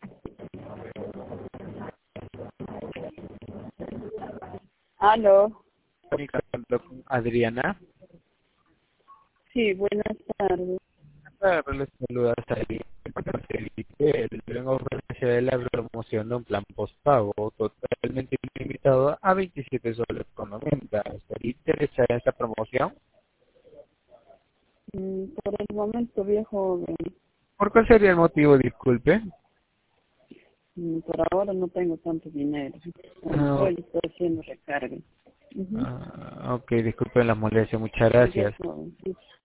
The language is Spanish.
Aló. Comunicando con Adriana. Sí, buenas tardes. Les saluda Sally. Le vengo a ofrecer la promoción de un plan postpago totalmente ilimitado a 27 soles con 90. ¿Estaría interesada en esta promoción? Por el momento, viejo, ¿Por cuál sería el motivo? Disculpe. por ahora no tengo tanto dinero. Ah, Hoy estoy haciendo recarga. ok, disculpen la molestia. Muchas Sí, gracias. viejo, sí.